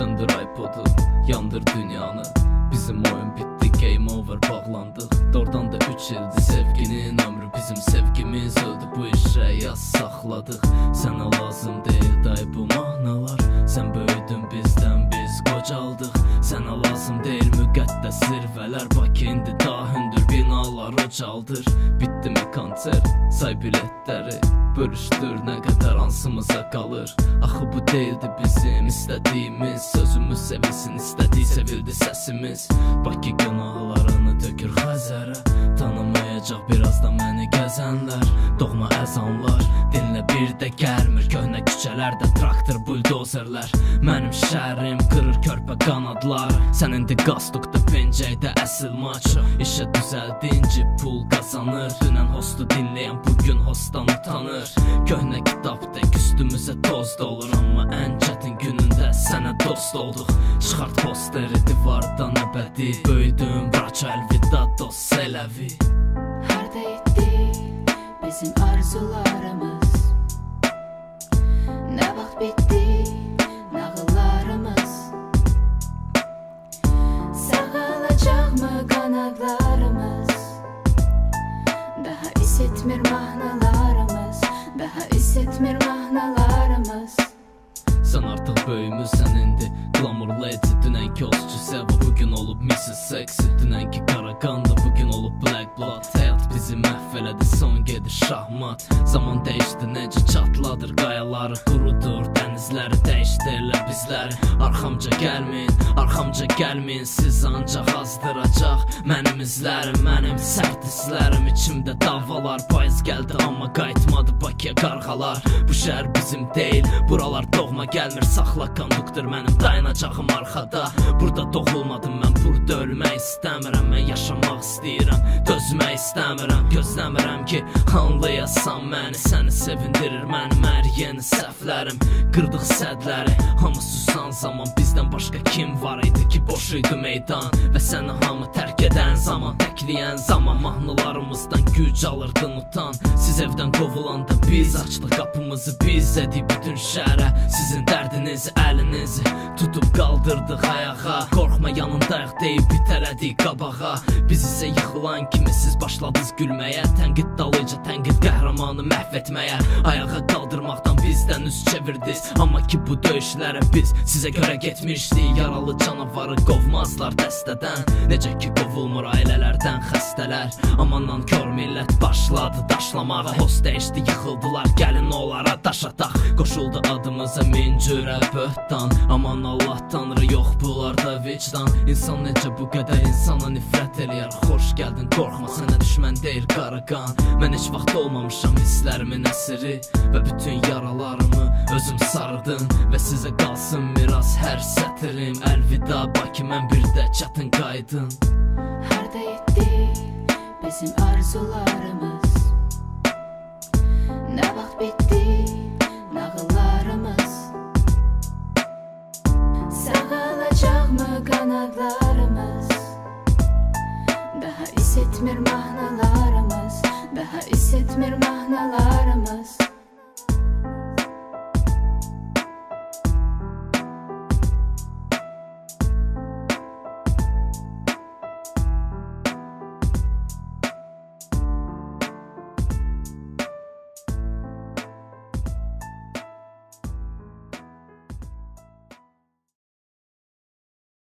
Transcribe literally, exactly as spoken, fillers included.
Söndür iPod'u, yandır dünyanı. Bizim oyun bitti, game over, bağlandık. Doğrudan da üç ildi sevginin ömrü. Bizim sevgimiz öldü, bu işe yaz saxladıq. Sənə lazım deyil day bu mahnalar. Sən böyüdün bizdən, biz qocaldıq. Sənə lazım deyil müqəddəs zirvələr. Bakı indi daha hündür binalar ucaldır. Bitti mi konser, say biletləri. Bölüşdür nə qədər hansımıza qalır. Axı bu deyildi bizim istədiyimiz. Sözümüz sevilsin, istədiyi sevildi səsimiz. Bakı günahlarını tökür Xəzərə. Tanımayacaq birazdan məni gəzənlər. Doğma əzanlar, dinlə bir də gəlmir. Köhnə küçələrdə traktor, buldozerlər. Mənim şəhərim qırır körpə qanadlar. Sən indi qastukda pencəkdə əsil maço. İşə düzəldinci pul qazanır. Dünən hostu dinləyən bugün hostdan utanır. Köhnə kitabda üstümüzə toz dolur. Amma ən çətin günündə sənə dost olduq. Çıxart posteri divardan əbədi. Böyüdüm braço əlvida dost sələvi. Harda etdi bizim arzularımız? Nə vaxt bitdi nağıllarımız? Sağalacaqmı qanadlarımız? Daha hissetmir mahnalarımız. Daha hissetmir mahnalarımız. Sən artıq böyümüsən indi, Glamour Lady. Dünənki Oscu Seva bugün olub missus Sexy. Dünənki Qaraqanda bugün olub Black Blood. Həyat bizi məhv elədi, son gedir şahmat. Zaman dəyişdi, necə çatladır qayaları. Qurudur dənizləri, dəyişdirlər bizləri. Arxamca gəlməyin, arxamca gəlməyin. Siz ancaq azdıracaq mənim izlərim. Mənim sərt izlərim, içimdə davalar. Payız gəldi amma qayıtmadı Bakıya qarğalar. Bu şəhər bizim deyil, buralar doğma gəlmir. Saxla konduktor, mənim dayanacağım arxada. Burada doğulmadım mən, burada ölmək istəmirəm. Mən yaşamaq istəyirəm, dözmək istəmirəm. Gözləmirəm ki, anlayasan məni. Səni sevindirir mənim hər yeni səhvlərim. Qırdıq sədləri, hamı susan zaman. Bizdən başqa kim var idi ki, boş idi meydan. Və səni hamı tərk edən zaman, təkləyən zaman. Mahnılarımızdan güc alırdın utan. Siz evdən qovulanda biz açdıq qapımızı. Biz edik bütün şəhərə sizin dərdinizi, əlinizi tutub qaldırdıq ayağa. Qorxma yanındayıq deyib bitələdik qabağa. Biz isə yıxılan kimi siz başladınız gülməyə. Tənqid dalıca, tənqid qəhrəmanı məhv etməyə. Ayağa qaldırmaqdan bizdən üz çevirdiniz. Amma ki bu döyüşlərə biz sizə görə getmişdik. Yaralı canavarı qovmazlar dəstədən. Necə ki qovulmur ailələrdən xəstələr. Amandan kör millət başladı daşlamağa. Host dəyişdi, yıxıldılar, gəlin onlara daş ataq. Qoşuldu adımıza min cürə böhtan. Aman Allah tanrı, yox bunlarda vicdan. İnsan necə bu qədər insana nifrət eləyər. Xoş gəldin, qorxma, sənə düşmən deyil qaraqan. Mən heç vaxt olmamışam hisslərimin əsiri. Və bütün yaralarımı özüm sarıdım. Və sizə qalsın miras hər sətirim. Əlvida Bakı, mən bir də çətin qaydın. Harda etdi bizim arzularımız? Nə vaxt bitdi nağıllarımız? Sağalacaqmı qanadlarımız? Daha hissetmir mahnalarımız. Daha hissetmir mahnalarımız.